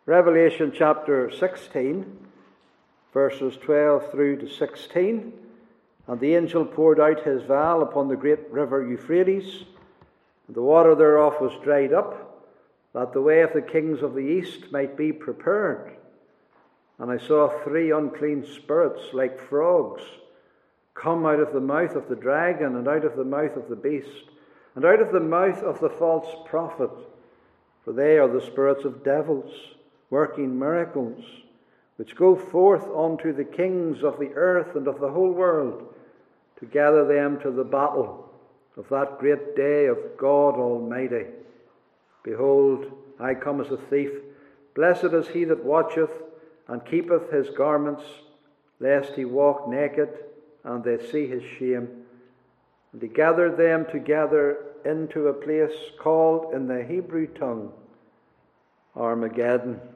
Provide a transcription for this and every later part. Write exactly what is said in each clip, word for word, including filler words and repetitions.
Revelation chapter sixteen, verses twelve through to sixteen. And the angel poured out his vial upon the great river Euphrates, and the water thereof was dried up, that the way of the kings of the east might be prepared. And I saw three unclean spirits like frogs come out of the mouth of the dragon, and out of the mouth of the beast, and out of the mouth of the false prophet, for they are the spirits of devils, working miracles, which go forth unto the kings of the earth and of the whole world, to gather them to the battle of that great day of God Almighty. Behold, I come as a thief. Blessed is he that watcheth and keepeth his garments, lest he walk naked and they see his shame. And he gathered them together into a place called in the Hebrew tongue Armageddon.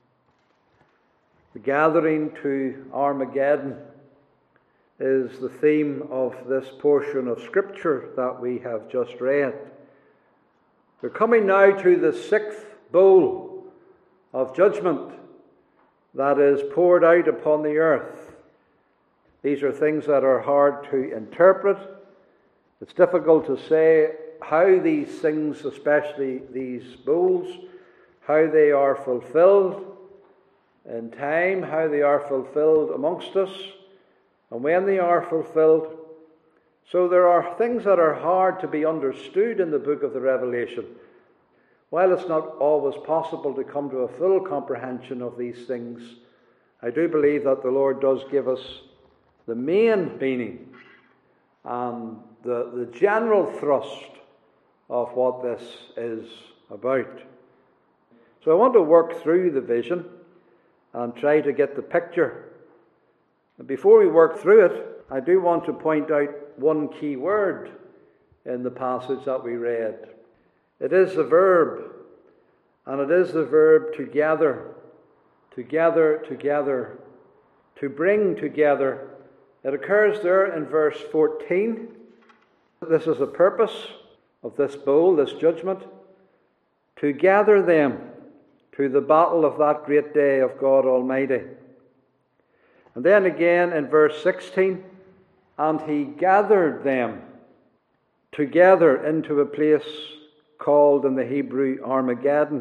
The gathering to Armageddon is the theme of this portion of Scripture that we have just read. We're coming now to the sixth bowl of judgment that is poured out upon the earth. These are things that are hard to interpret. It's difficult to say how these things, especially these bowls, how they are fulfilled in time, how they are fulfilled amongst us, and when they are fulfilled. So there are things that are hard to be understood in the book of the Revelation. While it's not always possible to come to a full comprehension of these things, I do believe that the Lord does give us the main meaning and the, the general thrust of what this is about. So I want to work through the vision and try to get the picture. And before we work through it, I do want to point out one key word in the passage that we read. It is the verb, and it is the verb to gather, to gather together, to bring together. It occurs there in verse fourteen. This is the purpose of this bowl, this judgment, to gather them to the battle of that great day of God Almighty. And then again in verse sixteen, and he gathered them together into a place called in the Hebrew Armageddon.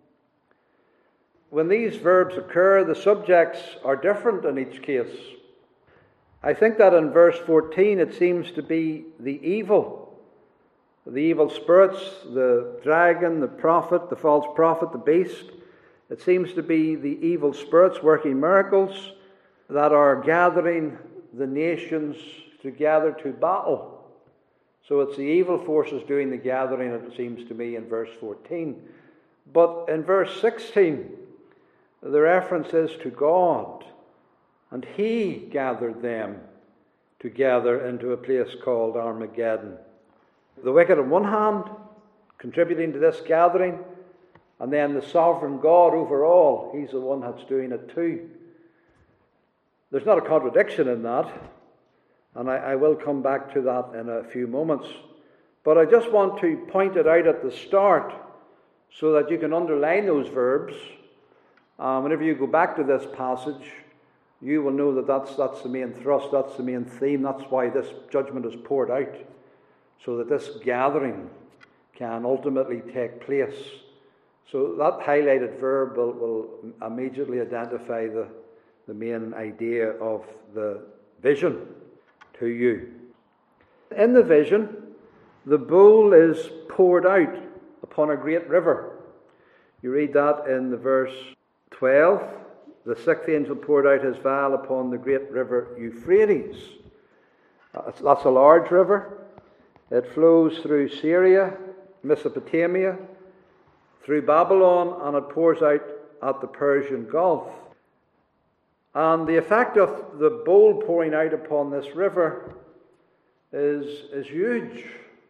When these verbs occur, the subjects are different in each case. I think that in verse fourteen it seems to be the evil, the evil spirits, the dragon, the prophet, the false prophet, the beast. It seems to be the evil spirits working miracles that are gathering the nations together to battle. So it's the evil forces doing the gathering, it seems to me, in verse fourteen. But in verse sixteen, the reference is to God, and he gathered them together into a place called Armageddon. The wicked on one hand, contributing to this gathering, and then the sovereign God over all, he's the one that's doing it too. There's not a contradiction in that, and I, I will come back to that in a few moments. But I just want to point it out at the start so that you can underline those verbs. Um, whenever you go back to this passage, you will know that that's, that's the main thrust, that's the main theme, that's why this judgment is poured out, so that this gathering can ultimately take place. So that highlighted verb will, will immediately identify the the main idea of the vision to you. In the vision, the bowl is poured out upon a great river. You read that in the verse twelve. The sixth angel poured out his vial upon the great river Euphrates. That's a large river. It flows through Syria, Mesopotamia, through Babylon, and it pours out at the Persian Gulf. And the effect of the bowl pouring out upon this river is, is huge,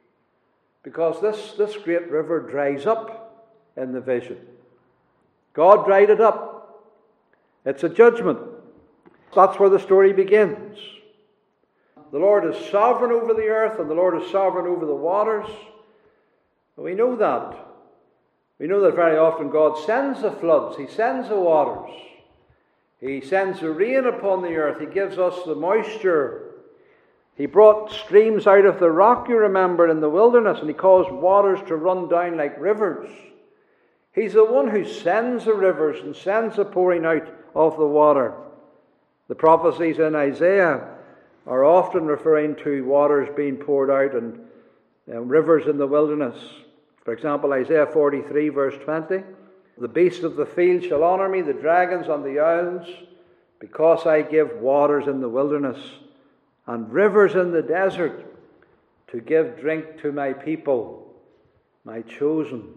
because this, this great river dries up in the vision. God dried it up. It's a judgment. That's where the story begins. The Lord is sovereign over the earth, and the Lord is sovereign over the waters. We know that. We know that very often God sends the floods. He sends the waters. He sends the rain upon the earth. He gives us the moisture. He brought streams out of the rock, you remember, in the wilderness, and he caused waters to run down like rivers. He's the one who sends the rivers and sends the pouring out of the water. The prophecies in Isaiah are often referring to waters being poured out and uh, rivers in the wilderness. For example, Isaiah forty-three, verse twenty. The beasts of the field shall honour me, the dragons and the owls, because I give waters in the wilderness and rivers in the desert to give drink to my people, my chosen.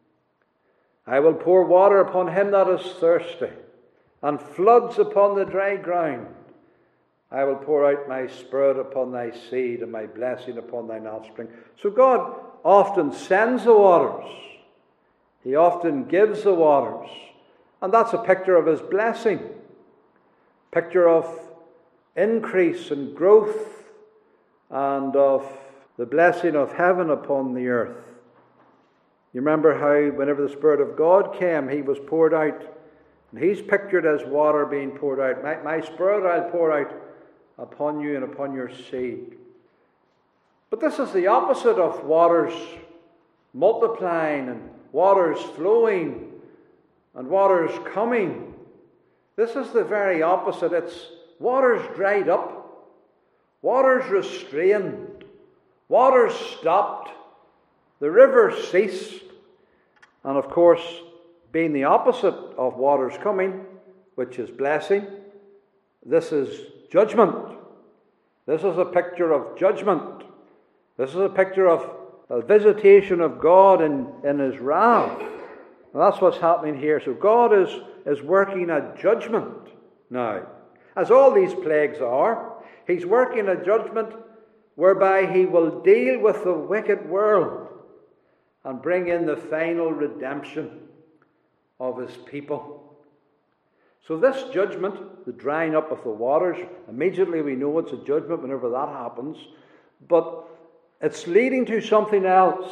I will pour water upon him that is thirsty, and floods upon the dry ground. I will pour out my spirit upon thy seed, and my blessing upon thine offspring. So God often sends the waters. He often gives the waters. And that's a picture of his blessing. Picture of increase and growth, and of the blessing of heaven upon the earth. You remember how whenever the Spirit of God came, he was poured out. And he's pictured as water being poured out. My, my Spirit I'll pour out upon you and upon your seed. But this is the opposite of waters multiplying and waters flowing and waters coming. This is the very opposite. It's waters dried up, waters restrained, waters stopped, the river ceased, and of course, being the opposite of waters coming, which is blessing, this is judgment. This is a picture of judgment. This is a picture of a visitation of God in, in his wrath. And that's what's happening here. So God is, is working a judgment now. As all these plagues are, he's working a judgment whereby he will deal with the wicked world and bring in the final redemption of his people. So this judgment, the drying up of the waters, immediately we know it's a judgment whenever that happens, but it's leading to something else.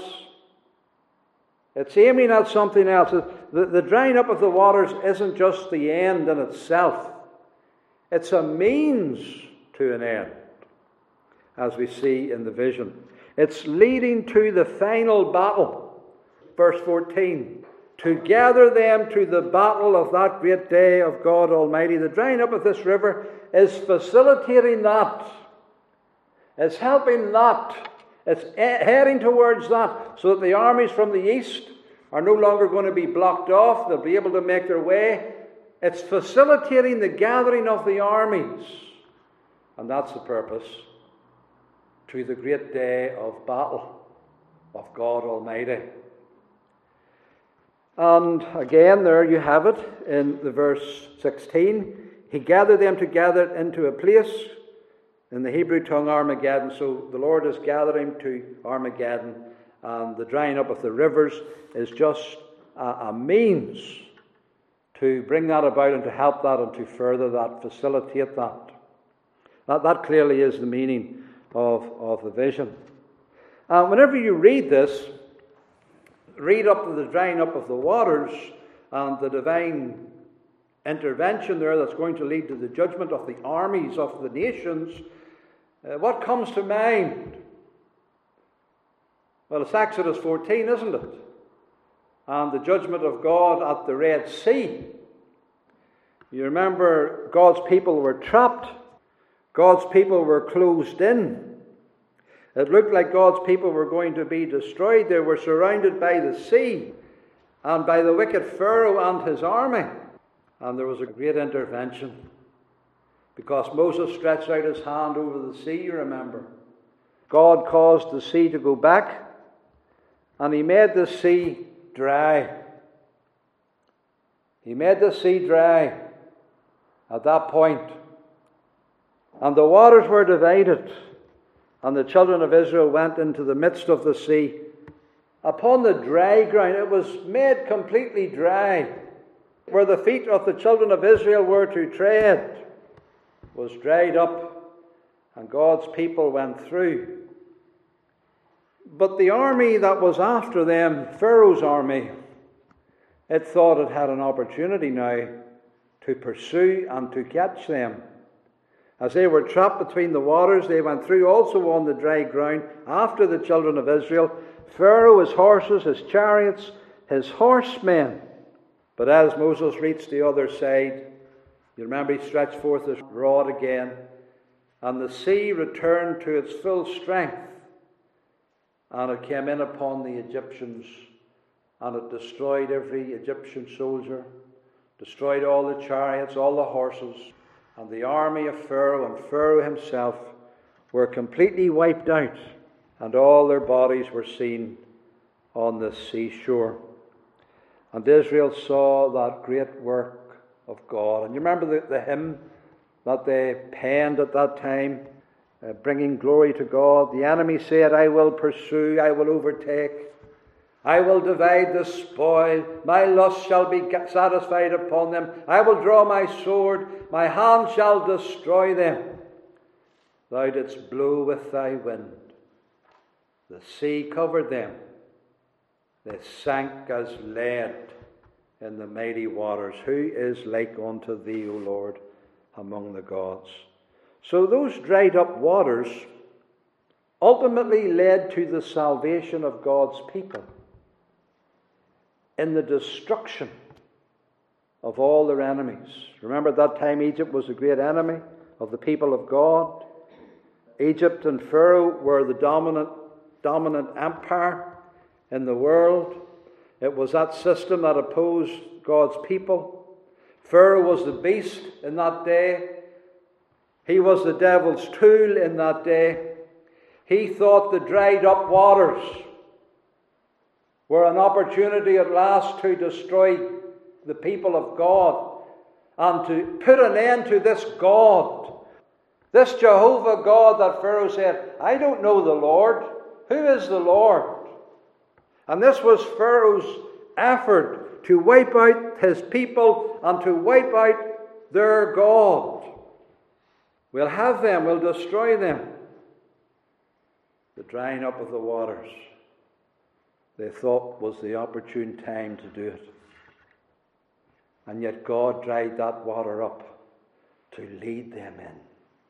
It's aiming at something else. The, the drying up of the waters isn't just the end in itself. It's a means to an end, as we see in the vision. It's leading to the final battle. Verse fourteen. To gather them to the battle of that great day of God Almighty. The drying up of this river is facilitating that. It's helping that. It's heading towards that, so that the armies from the east are no longer going to be blocked off. They'll be able to make their way. It's facilitating the gathering of the armies. And that's the purpose. To the great day of battle of God Almighty. And again, there you have it in the verse sixteen. He gathered them together into a place, in the Hebrew tongue, Armageddon. So the Lord is gathering to Armageddon, and the drying up of the rivers is just a, a means to bring that about and to help that and to further that, facilitate that. That, that clearly is the meaning of, of the vision. Uh, whenever you read this, read up to the drying up of the waters and the divine intervention there that's going to lead to the judgment of the armies of the nations, uh, what comes to mind? Well, it's Exodus fourteen, isn't it? And the judgment of God at the Red Sea. You remember God's people were trapped. God's people were closed in. It looked like God's people were going to be destroyed. They were surrounded by the sea and by the wicked Pharaoh and his army. And there was a great intervention, because Moses stretched out his hand over the sea, you remember. God caused the sea to go back, and he made the sea dry. He made the sea dry at that point. And the waters were divided, and the children of Israel went into the midst of the sea. Upon the dry ground, it was made completely dry. Where the feet of the children of Israel were to tread was dried up, and God's people went through. But the army that was after them, Pharaoh's army, It thought it had an opportunity now to pursue and to catch them. As they were trapped between the waters, they went through also on the dry ground after the children of Israel, Pharaoh, his horses, his chariots, his horsemen. But as Moses reached the other side, you remember he stretched forth his rod again, and the sea returned to its full strength, and it came in upon the Egyptians, and it destroyed every Egyptian soldier, destroyed all the chariots, all the horses, and the army of Pharaoh and Pharaoh himself were completely wiped out, and all their bodies were seen on the seashore. And Israel saw that great work of God. And you remember the, the hymn that they penned at that time, uh, bringing glory to God. The enemy said, I will pursue, I will overtake, I will divide the spoil, my lust shall be satisfied upon them, I will draw my sword, my hand shall destroy them. Thou didst blow with thy wind, the sea covered them, they sank as lead in the mighty waters. Who is like unto thee, O Lord, among the gods? So those dried up waters ultimately led to the salvation of God's people in the destruction of all their enemies. Remember, at that time Egypt was a great enemy of the people of God. Egypt and Pharaoh were the dominant, dominant empire in the world. It was that system that opposed God's people. Pharaoh was the beast in that day. He was the devil's tool in that day. He thought the dried up waters were an opportunity at last to destroy the people of God and to put an end to this God, this Jehovah God that Pharaoh said, I don't know the Lord. Who is the Lord? And this was Pharaoh's effort to wipe out his people and to wipe out their God. We'll have them, we'll destroy them. The drying up of the waters, they thought, was the opportune time to do it. And yet God dried that water up to lead them in,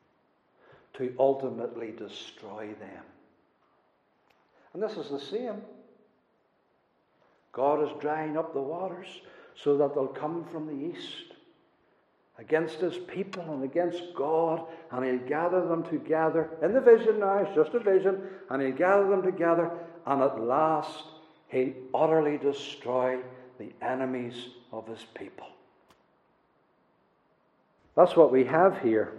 to ultimately destroy them. And this is the same. God is drying up the waters so that they'll come from the east against his people and against God, and he'll gather them together in the vision now. It's just a vision, and he'll gather them together, and at last he'll utterly destroy the enemies of his people. That's what we have here.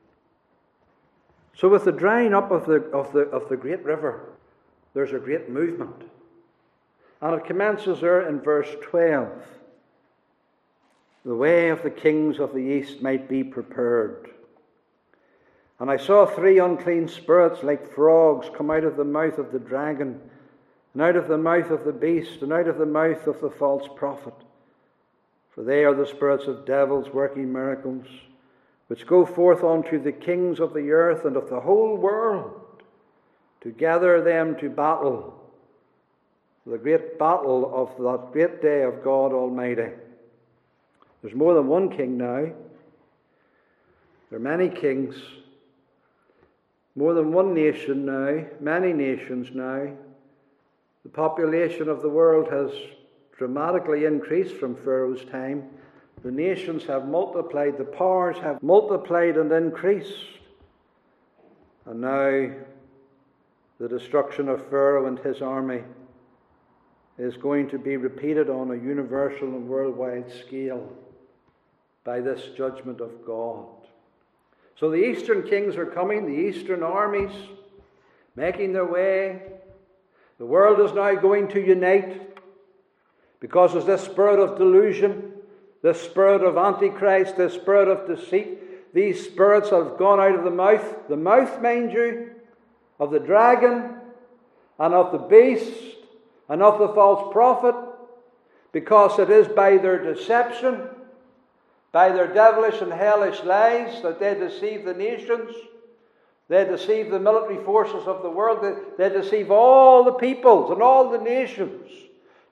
So with the drying up of the of the of the great river, there's a great movement. And it commences there in verse twelve. The way of the kings of the east might be prepared. And I saw three unclean spirits like frogs come out of the mouth of the dragon, and out of the mouth of the beast, and out of the mouth of the false prophet. For they are the spirits of devils working miracles, which go forth unto the kings of the earth and of the whole world, to gather them to battle, the great battle of that great day of God Almighty. There's more than one king now. There are many kings. More than one nation now. Many nations now. The population of the world has dramatically increased from Pharaoh's time. The nations have multiplied. The powers have multiplied and increased. And now the destruction of Pharaoh and his army is going to be repeated on a universal and worldwide scale by this judgment of God. So the eastern kings are coming, the eastern armies making their way. The world is now going to unite because of this spirit of delusion, this spirit of Antichrist, this spirit of deceit. These spirits have gone out of the mouth, the mouth, mind you, of the dragon and of the beast and of the false prophet, because it is by their deception, by their devilish and hellish lies, that they deceive the nations, they deceive the military forces of the world, they, they deceive all the peoples and all the nations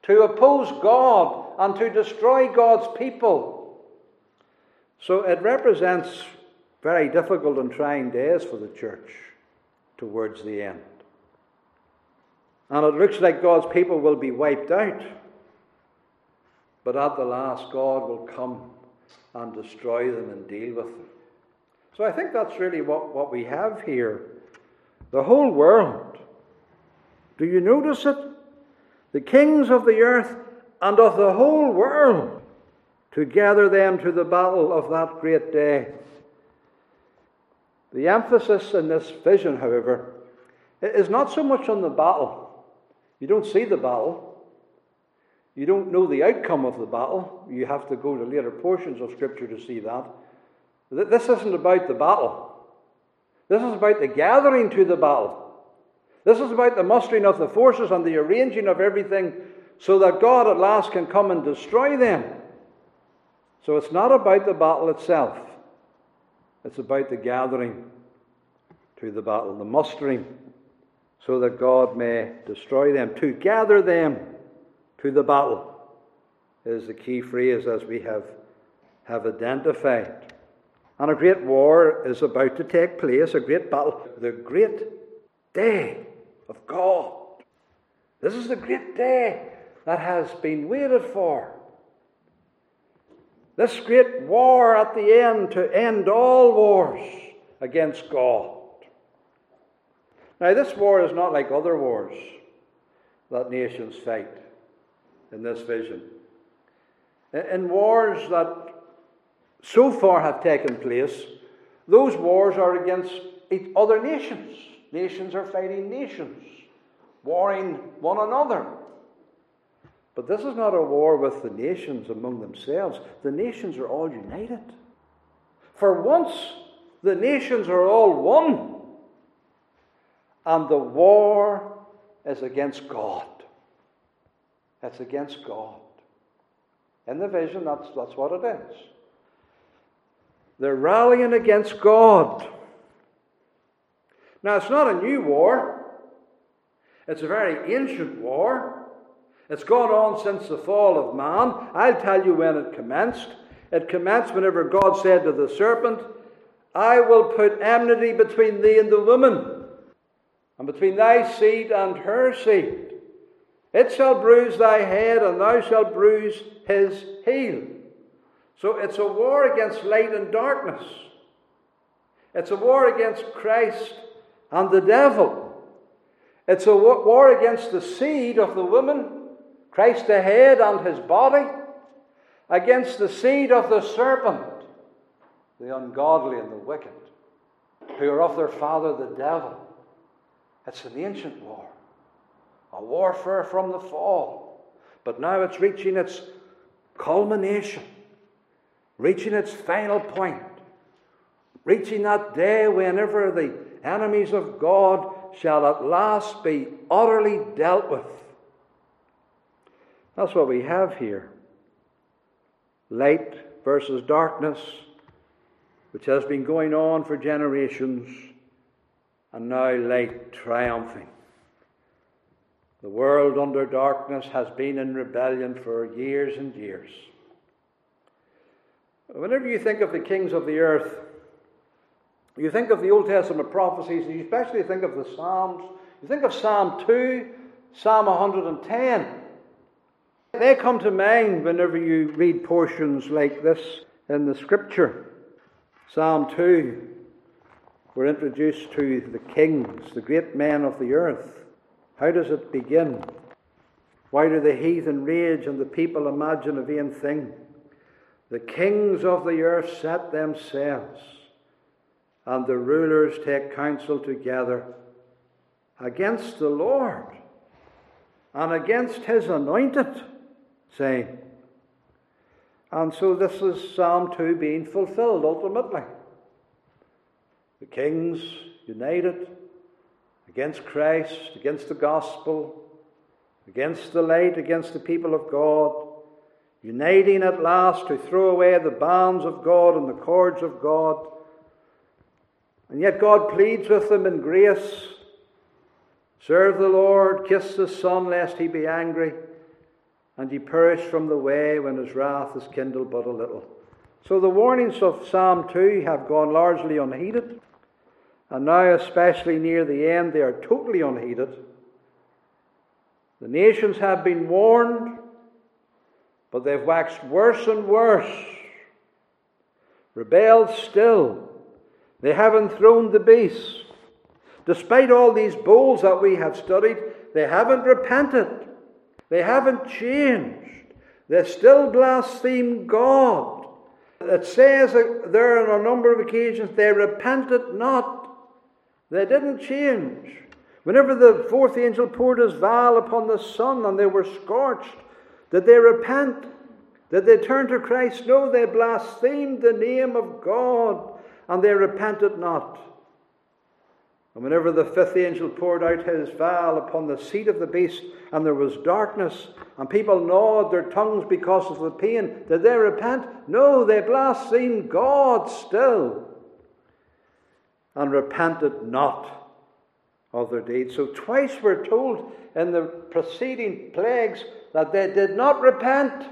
to oppose God and to destroy God's people. So it represents very difficult and trying days for the church towards the end. And it looks like God's people will be wiped out. But at the last, God will come and destroy them and deal with them. So I think that's really what, what we have here. The whole world. Do you notice it? The kings of the earth and of the whole world, to gather them to the battle of that great day. The emphasis in this vision, however, is not so much on the battle. You don't see the battle. You don't know the outcome of the battle. You have to go to later portions of Scripture to see that. This isn't about the battle. This is about the gathering to the battle. This is about the mustering of the forces and the arranging of everything so that God at last can come and destroy them. So it's not about the battle itself. It's about the gathering to the battle, the mustering, so that God may destroy them. To gather them to the battle is the key phrase, as we have, have identified. And a great war is about to take place, a great battle, the great day of God. This is the great day that has been waited for. This great war at the end to end all wars against God. Now, this war is not like other wars that nations fight in this vision. In wars that so far have taken place, those wars are against each other nations. Nations are fighting nations, warring one another. But this is not a war with the nations among themselves. The nations are all united. For once, the nations are all one. And the war is against God. It's against God. In the vision, that's, that's what it is. They're rallying against God. Now, it's not a new war. It's a very ancient war. It's gone on since the fall of man. I'll tell you when it commenced. It commenced whenever God said to the serpent, I will put enmity between thee and the woman, and between thy seed and her seed. It shall bruise thy head, and thou shalt bruise his heel. So it's a war against light and darkness. It's a war against Christ and the devil. It's a war against the seed of the woman, Christ the head and his body, against the seed of the serpent, the ungodly and the wicked, who are of their father the devil. It's an ancient war, a warfare from the fall. But now it's reaching its culmination, reaching its final point, reaching that day whenever the enemies of God shall at last be utterly dealt with. That's what we have here. Light versus darkness, which has been going on for generations, and now light triumphing. The world under darkness has been in rebellion for years and years. Whenever you think of the kings of the earth, you think of the Old Testament prophecies, you especially think of the Psalms. You think of Psalm two, Psalm one hundred ten. They come to mind whenever you read portions like this in the Scripture. Psalm two, we're introduced to the kings, the great men of the earth. How does it begin? Why do the heathen rage and the people imagine a vain thing? The kings of the earth set themselves, and the rulers take counsel together against the Lord and against his anointed, saying. And so this is Psalm two being fulfilled ultimately. The kings united against Christ, against the gospel, against the light, against the people of God, uniting at last to throw away the bands of God and the cords of God. And yet God pleads with them in grace. Serve the Lord, kiss the Son, lest he be angry. and ye perish from the way when his wrath is kindled but a little. So the warnings of Psalm two have gone largely unheeded, and now, especially near the end, they are totally unheeded. The nations have been warned, but they've waxed worse and worse, rebelled still. They have enthroned the beast. Despite all these bowls that we have studied, they haven't repented. They haven't changed. They still blaspheme God. It says there on a number of occasions, they repented not. They didn't change. Whenever the fourth angel poured his vial upon the sun and they were scorched, did they repent? Did they turn to Christ? No, they blasphemed the name of God and they repented not. And whenever the fifth angel poured out his vial upon the seat of the beast and there was darkness and people gnawed their tongues because of the pain, did they repent? No, they blasphemed God still and repented not of their deeds. So twice we're told in the preceding plagues that they did not repent.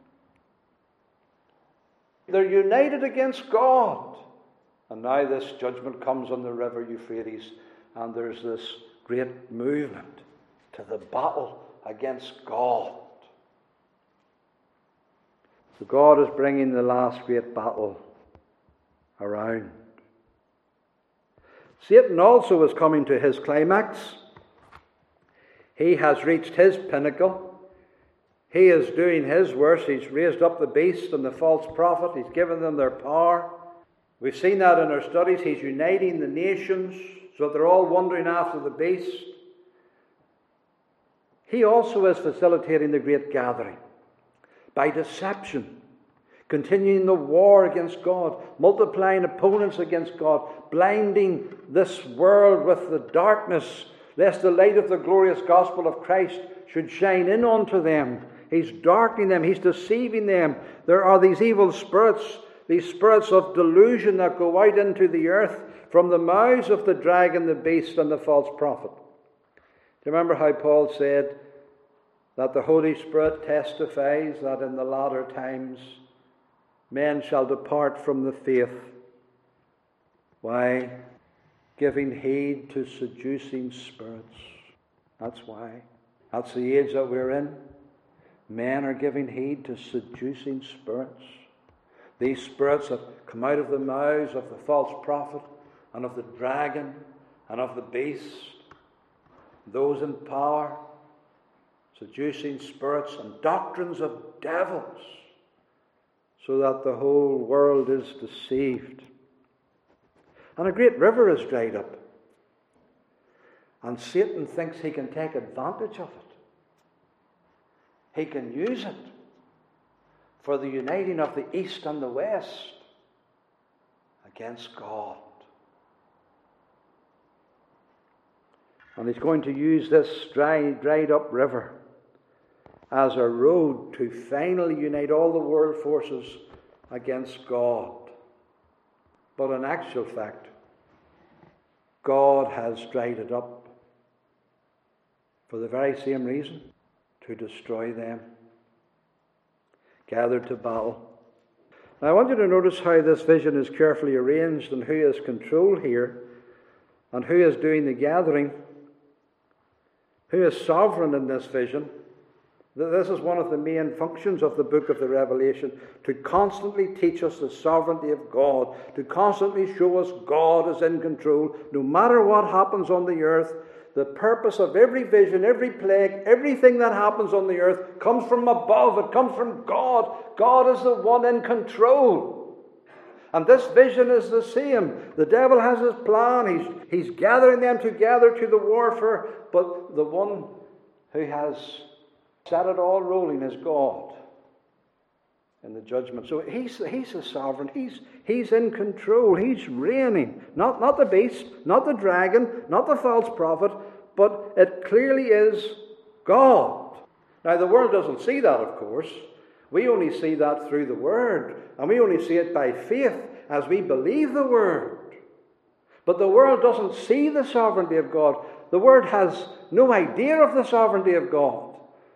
They're united against God. And now this judgment comes on the river Euphrates, and there's this great movement to the battle against God. So God is bringing the last great battle around. Satan also is coming to his climax. He has reached his pinnacle. He is doing his worst. He's raised up the beast and the false prophet. He's given them their power. We've seen that in our studies. He's uniting the nations so that they're all wandering after the beast. He also is facilitating the great gathering by deception, continuing the war against God, multiplying opponents against God, blinding this world with the darkness, lest the light of the glorious gospel of Christ should shine in unto them. He's darkening them. He's deceiving them. There are these evil spirits, these spirits of delusion that go out into the earth from the mouths of the dragon, the beast, and the false prophet. Do you remember how Paul said that the Holy Spirit testifies that in the latter times men shall depart from the faith? Why? Giving heed to seducing spirits. That's why. That's the age that we're in. Men are giving heed to seducing spirits. These spirits that come out of the mouths of the false prophet and of the dragon and of the beast, those in power, seducing spirits and doctrines of devils, so that the whole world is deceived. And a great river is dried up. And Satan thinks he can take advantage of it. He can use it for the uniting of the East and the West against God. And he's going to use this dry, dried up river as a road to finally unite all the world forces against God. But in actual fact, God has dried it up for the very same reason, to destroy them, gathered to battle. Now I want you to notice how this vision is carefully arranged and who has control here and who is doing the gathering, who is sovereign in this vision. This is one of the main functions of the book of the Revelation, to constantly teach us the sovereignty of God, to constantly show us God is in control. No matter what happens on the earth, the purpose of every vision, every plague, everything that happens on the earth comes from above. It comes from God. God is the one in control. And this vision is the same. The devil has his plan. He's, he's gathering them together to the warfare, but the one who has set it all rolling is God in the judgment. So he's, he's the sovereign. He's, he's in control. He's reigning. Not, not the beast, not the dragon, not the false prophet, but it clearly is God. Now the world doesn't see that, of course. We only see that through the Word. And we only see it by faith as we believe the Word. But the world doesn't see the sovereignty of God. The world has no idea of the sovereignty of God.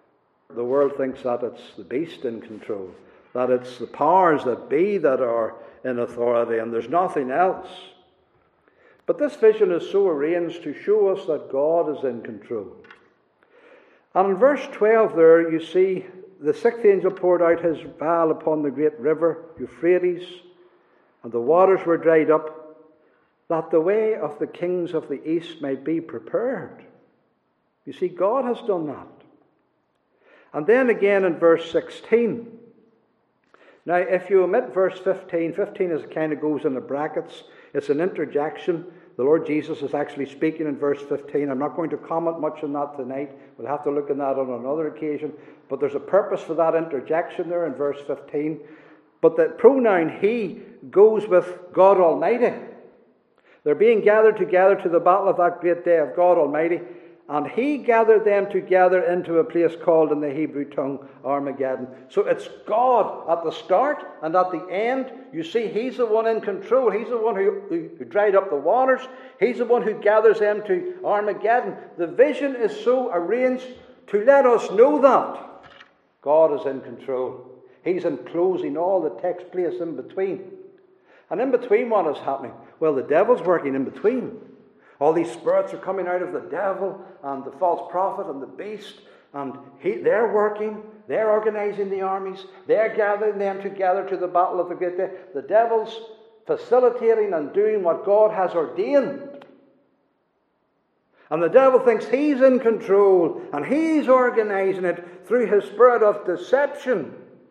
The world thinks that it's the beast in control, that it's the powers that be that are in authority, and there's nothing else. But this vision is so arranged to show us that God is in control. And in verse twelve there, you see the sixth angel poured out his vial upon the great river Euphrates, and the waters were dried up, that the way of the kings of the east might be prepared. You see, God has done that. And then again in verse sixteen. Now, if you omit verse fifteen, fifteen is kind of goes in the brackets. It's an interjection. The Lord Jesus is actually speaking in verse fifteen. I'm not going to comment much on that tonight. We'll have to look at that on another occasion. But there's a purpose for that interjection there in verse fifteen. But the pronoun he goes with God Almighty. They're being gathered together to the battle of that great day of God Almighty. And he gathered them together into a place called in the Hebrew tongue Armageddon. So it's God at the start and at the end. You see, he's the one in control. He's the one who, who, who dried up the waters. He's the one who gathers them to Armageddon. The vision is so arranged to let us know that God is in control. He's enclosing all the takes place in between. And in between, what is happening? Well, the devil's working in between. All these spirits are coming out of the devil and the false prophet and the beast. And he, they're working. They're organizing the armies. They're gathering them together to the battle of the great day. The devil's facilitating and doing what God has ordained. And the devil thinks he's in control. And he's organizing it through his spirit of deception.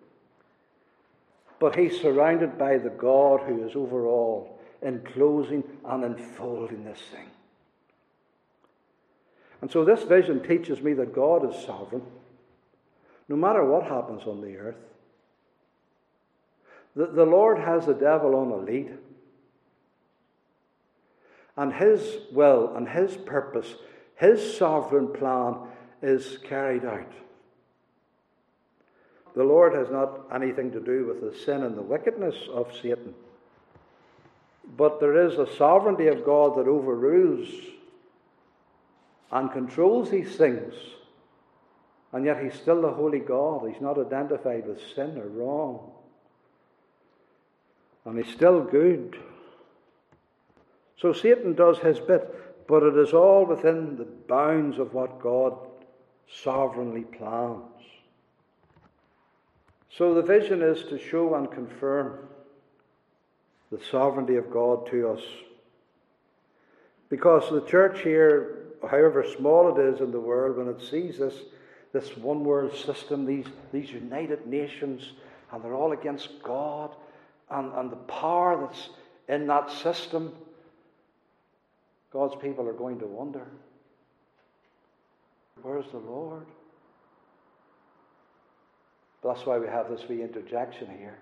But he's surrounded by the God who is over all, enclosing and enfolding this thing. And so this vision teaches me that God is sovereign, no matter what happens on the earth. The, the Lord has the devil on a lead. And his will and his purpose, his sovereign plan is carried out. The Lord has not anything to do with the sin and the wickedness of Satan. But there is a sovereignty of God that overrules and controls these things. And yet he's still the holy God. He's not identified with sin or wrong. And he's still good. So Satan does his bit, but it is all within the bounds of what God sovereignly plans. So the vision is to show and confirm the sovereignty of God to us. Because the church here, however small it is in the world, when it sees this, this one world system, these, these united nations, and they're all against God, and, and the power that's in that system, God's people are going to wonder, where's the Lord? That's why we have this wee interjection here.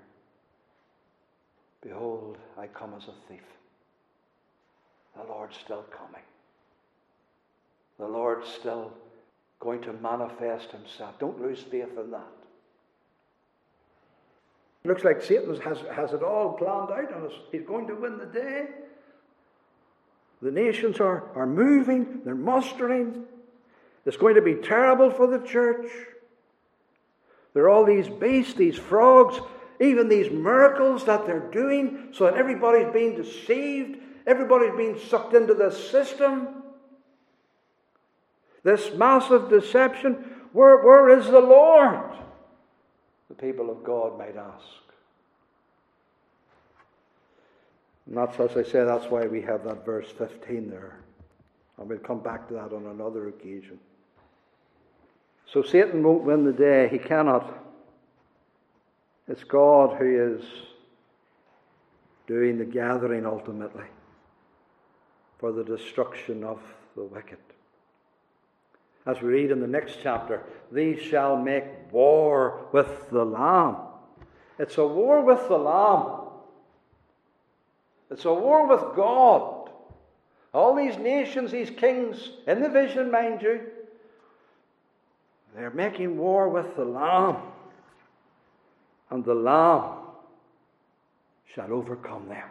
Behold, I come as a thief. The Lord's still coming. The Lord's still going to manifest himself. Don't lose faith in that. It looks like Satan has, has it all planned out on us. He's going to win the day. The nations are, are moving. They're mustering. It's going to be terrible for the church. There are all these beasts, these frogs, even these miracles that they're doing so that everybody's being deceived. Everybody's being sucked into this system. This massive deception. Where, where is the Lord? The people of God might ask. And that's, as I say, that's why we have that verse fifteen there. And we'll come back to that on another occasion. So Satan won't win the day. He cannot. It's God who is doing the gathering ultimately for the destruction of the wicked. As we read in the next chapter, these shall make war with the Lamb. It's a war with the Lamb. It's a war with God. All these nations, these kings, in the vision, mind you, they're making war with the Lamb. And the Lamb shall overcome them.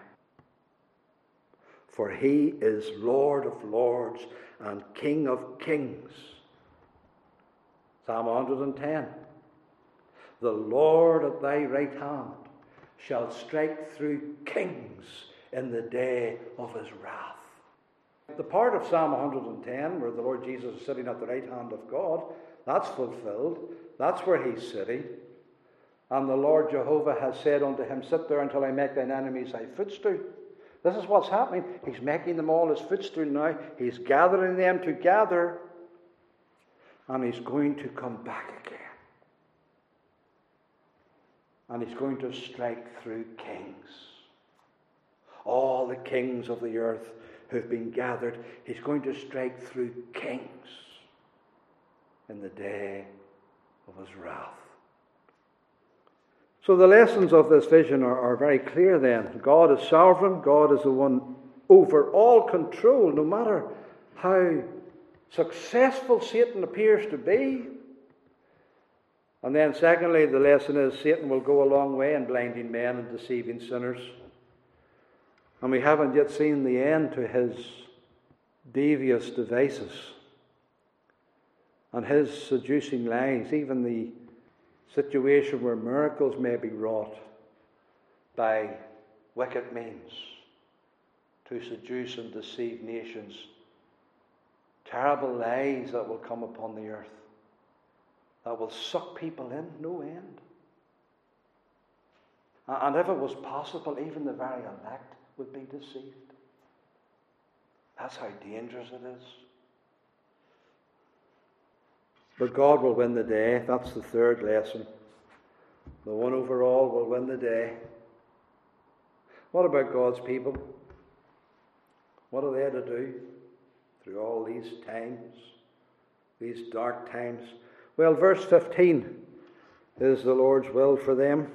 For he is Lord of lords and King of kings. Psalm one hundred ten. The Lord at thy right hand shall strike through kings in the day of his wrath. The part of Psalm one hundred ten where the Lord Jesus is sitting at the right hand of God, that's fulfilled. That's where he's sitting. And the Lord Jehovah has said unto him, sit there until I make thine enemies thy footstool. This is what's happening. He's making them all his footstool now. He's gathering them together. And he's going to come back again. And he's going to strike through kings. All the kings of the earth who've been gathered. He's going to strike through kings in the day of his wrath. So the lessons of this vision are, are very clear then. God is sovereign. God is the one over all control, no matter how successful Satan appears to be. And then secondly, the lesson is Satan will go a long way in blinding men and deceiving sinners. And we haven't yet seen the end to his devious devices and his seducing lies, even the situation where miracles may be wrought by wicked means to seduce and deceive nations. Terrible lies that will come upon the earth, that will suck people in, no end. And if it was possible, even the very elect would be deceived. That's how dangerous it is. But God will win the day. That's the third lesson. The one over all will win the day. What about God's people? What are they to do through all these times, these dark times? Well, verse fifteen is the Lord's will for them.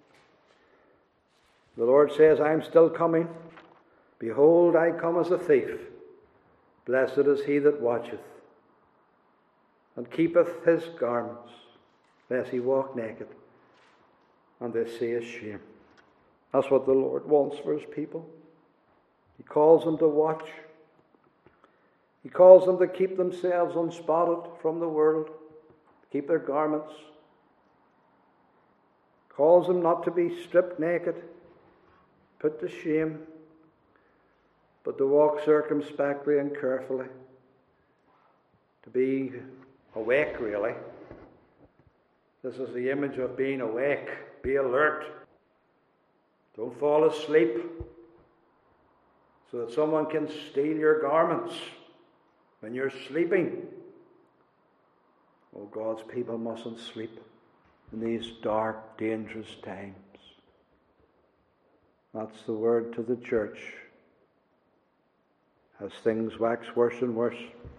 The Lord says, I am still coming. Behold, I come as a thief. Blessed is he that watcheth and keepeth his garments, lest he walk naked, and they see his shame. That's what the Lord wants for his people. He calls them to watch. He calls them to keep themselves unspotted from the world, keep their garments. Calls them not to be stripped naked, put to shame, but to walk circumspectly and carefully, to be awake, really. This is the image of being awake. Be alert. Don't fall asleep so that someone can steal your garments when you're sleeping. Oh, God's people mustn't sleep in these dark, dangerous times. That's the word to the church as things wax worse and worse.